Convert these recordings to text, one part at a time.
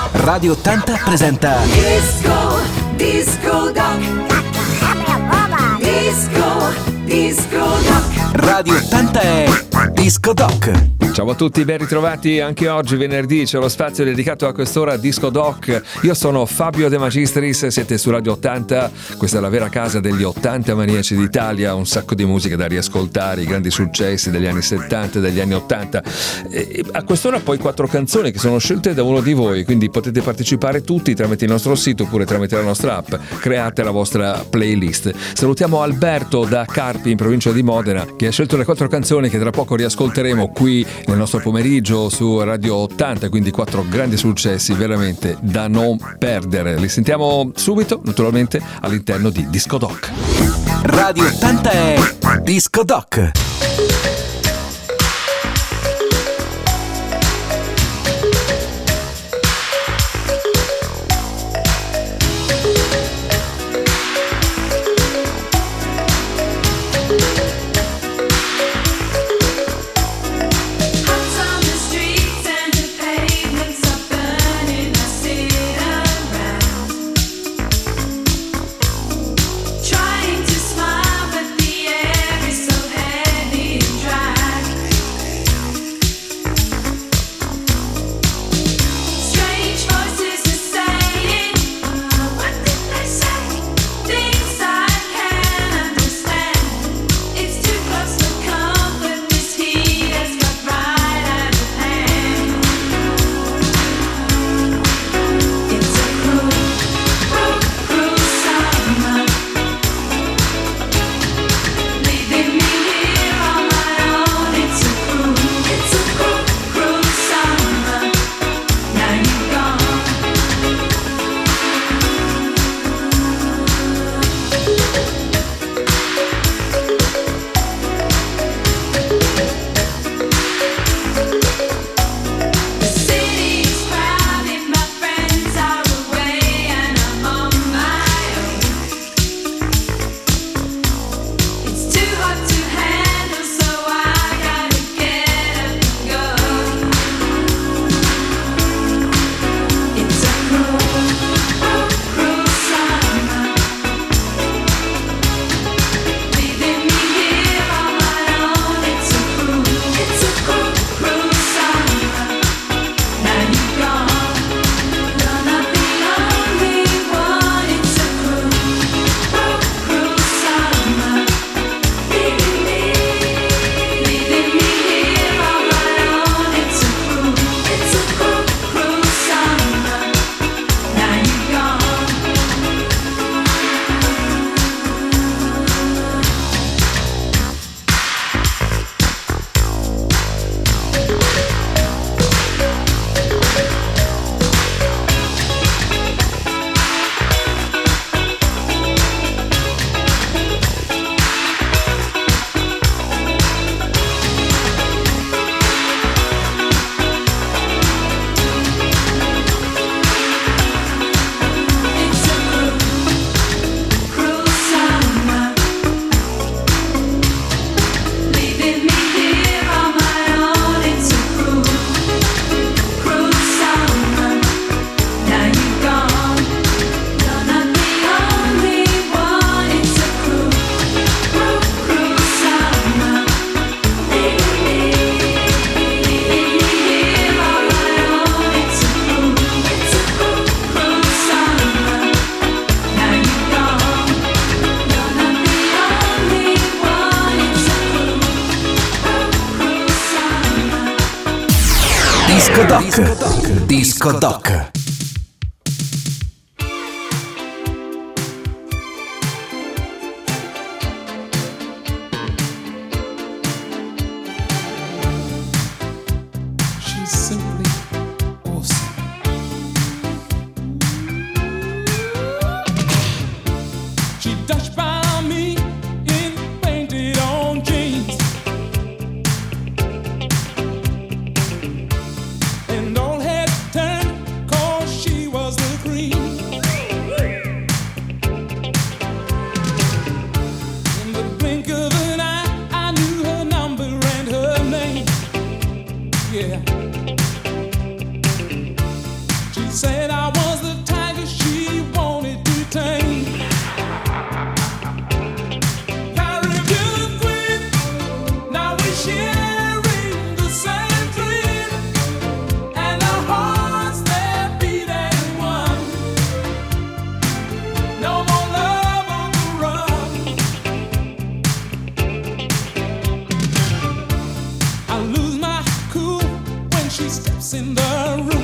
Radio 80 presenta Disco Doc. Disco Doc. Radio 80 è Disco Doc. Ciao a tutti, ben ritrovati. Anche oggi venerdì c'è lo spazio dedicato a quest'ora Disco Doc. Io sono Fabio De Magistris, siete su Radio 80. Questa è la vera casa degli 80 maniaci d'Italia. Un sacco di musica da riascoltare, i grandi successi degli anni 70 e degli anni 80. E a quest'ora poi 4 canzoni che sono scelte da uno di voi, quindi potete partecipare tutti tramite il nostro sito oppure tramite la nostra app. Create la vostra playlist. Salutiamo Alberto da Carpi in provincia di Modena, che ha scelto le 4 canzoni che tra poco riascolteremo qui nel nostro pomeriggio su Radio 80, quindi 4 grandi successi veramente da non perdere. Li sentiamo subito, naturalmente, all'interno di Disco Doc. Radio 80 è Disco Doc. Trying to smile, but the air is so heavy. Disco Doc. Disco Doc. And all heads turned, 'cause said I was the tiger she wanted to tame. Caribbean queen, now we're sharing the same dream, and our hearts they're beating one. No more love on the run. I lose my cool when she steps in the room.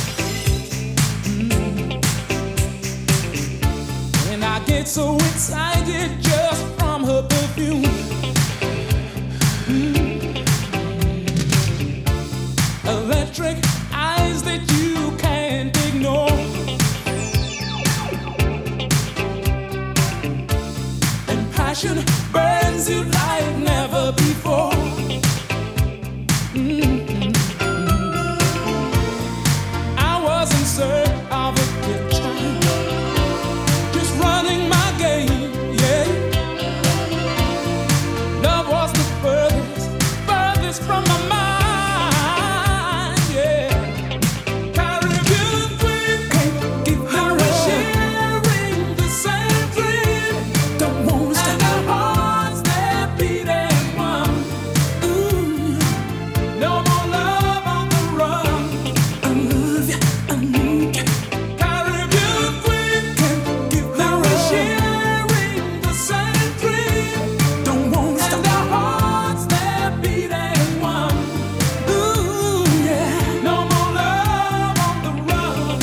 And I get so excited just from her perfume. Electric eyes that you can't ignore. And passion burns you like never before. I was in search of a good time, just running my game, yeah. Love was the furthest from my mind, yeah. Caribbean queen, can't give her a sharing the same dream. Don't wanna stop. And our hearts they're beating one. Ooh, no more love on the run. I love you, I need you. Caribbean queen, can't give her a sharing the same dream. Don't wanna stop. And our hearts they're beating one. Ooh, yeah. No more love on the run.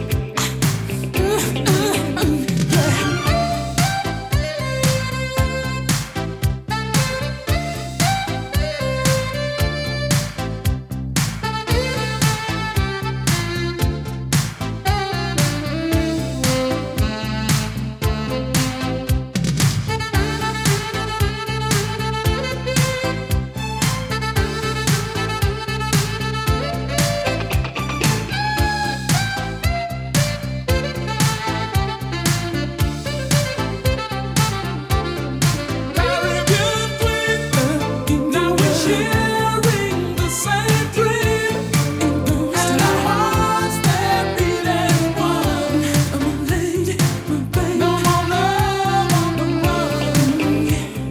Caribbean queen, now we're sharing the same dream, and our hearts they're beating one. I'm a lady, my baby. No more love on the run.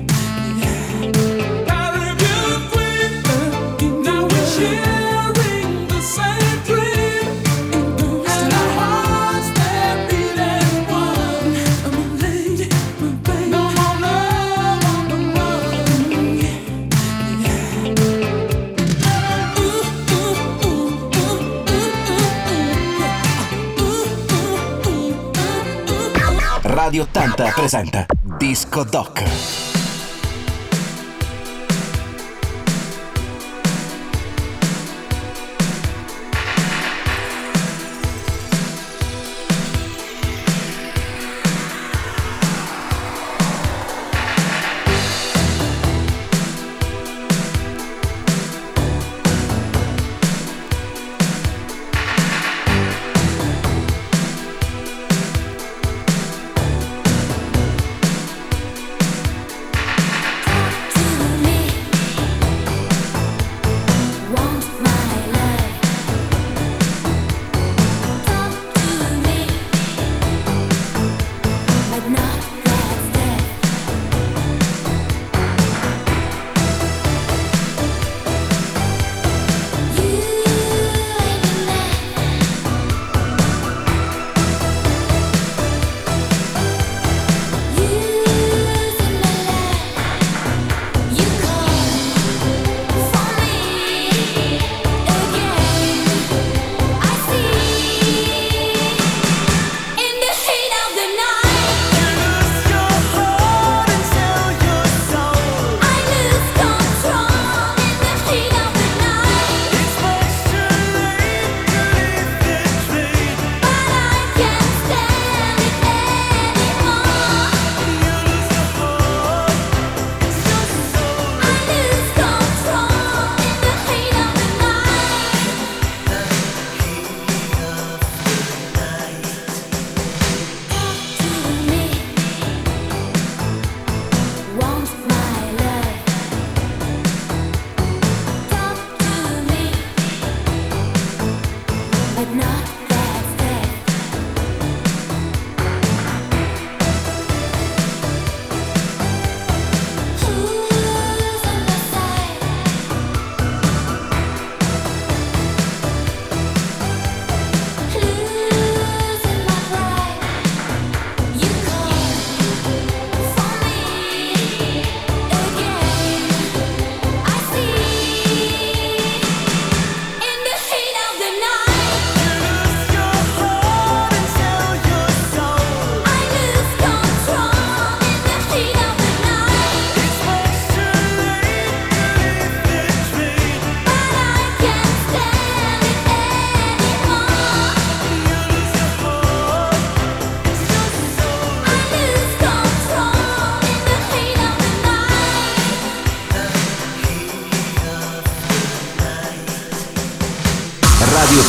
Caribbean queen, now we're sharing the same dream, and our hearts they're beating one. I'm a lady, my baby. No more love on the run. Radio 80 presenta Disco Doc.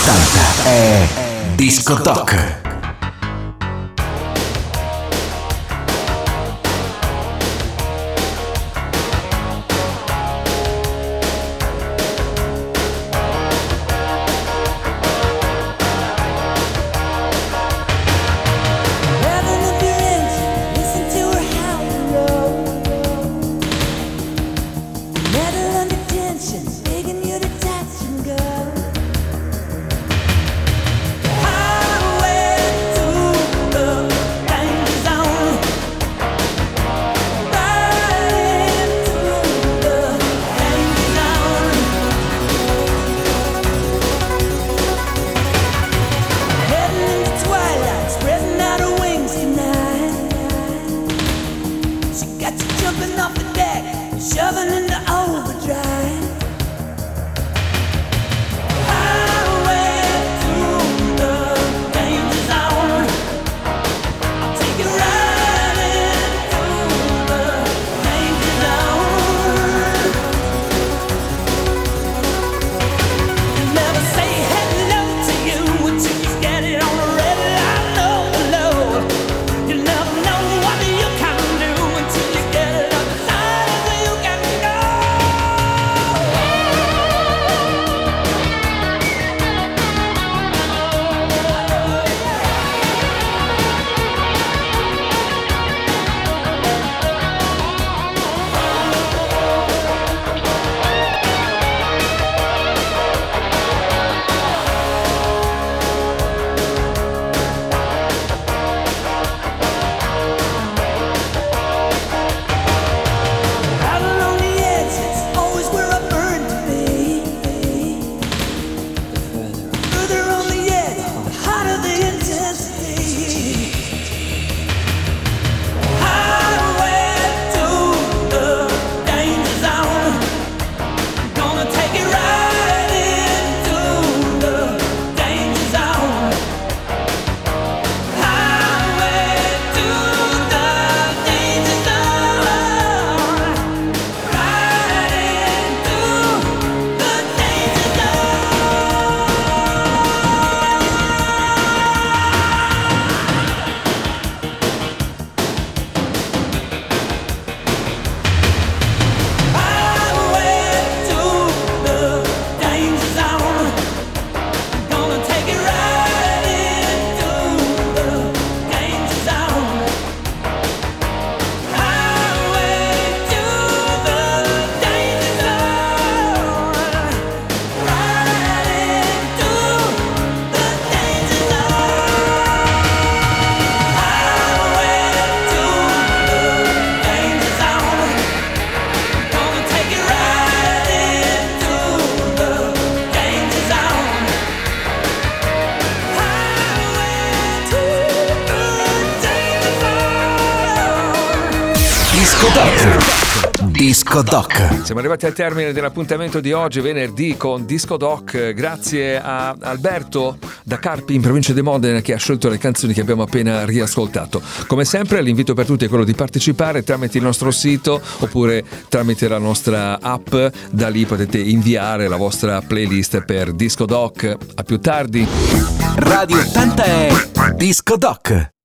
80 è Disco Doc. Disco Doc. Siamo arrivati al termine dell'appuntamento di oggi, venerdì, con Disco Doc. Grazie a Alberto da Carpi, in provincia di Modena, che ha scelto le canzoni che abbiamo appena riascoltato. Come sempre l'invito per tutti è quello di partecipare tramite il nostro sito oppure tramite la nostra app. Da lì potete inviare la vostra playlist per Disco Doc. A più tardi. Radio 80 è Disco Doc.